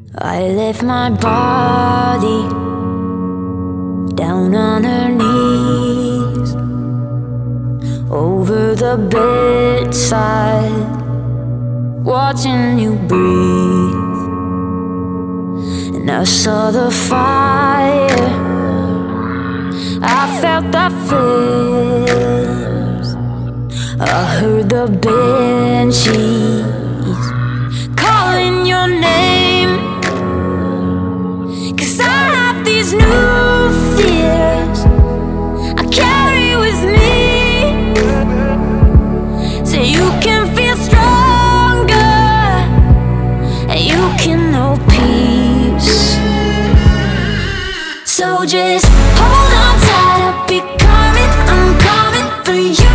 I left my body down on her knees over the bedside, watching you breathe. And I saw the fire, I felt the flames, I heard the banshees calling your name. 'Cause I have these new fears I carry with me, so you can feel stronger and you can know peace. So just hold on tight, I'll be coming, I'm coming for you.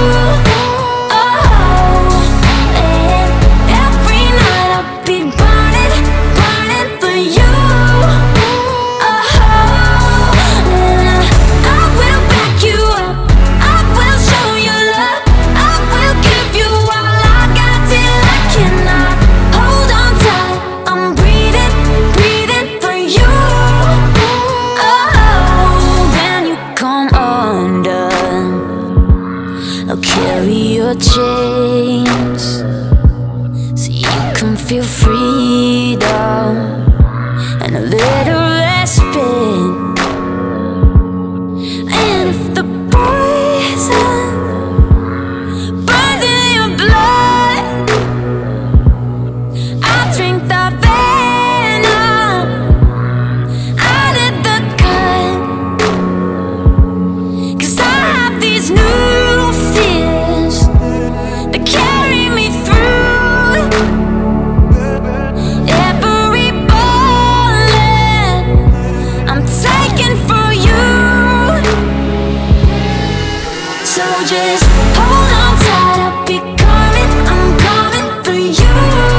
I'll carry your chains so you can feel freedom and a little respite. And if the poison burns in your blood, I'll drink the venom out of the cut. 'Cause I have these new just hold on tight, I'll be coming, I'm coming for you.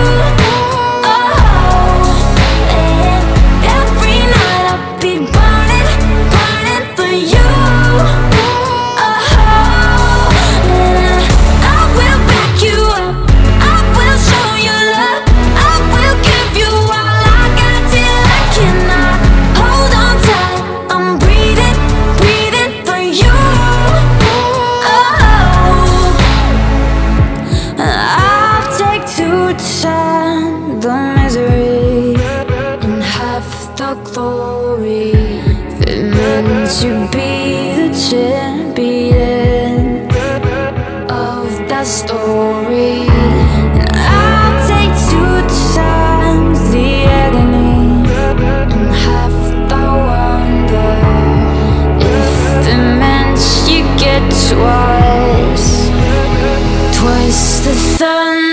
Oh, and every night I'll be burning, burning for you. Oh, and I will back you up, I will show you love, I will give you all I got till I cannot. Hold on tight, I'm breathing, breathing for you. The misery and half the glory that meant to be the champion of that story. And I'll take 2 times the agony and half the wonder if it meant you get twice the thunder.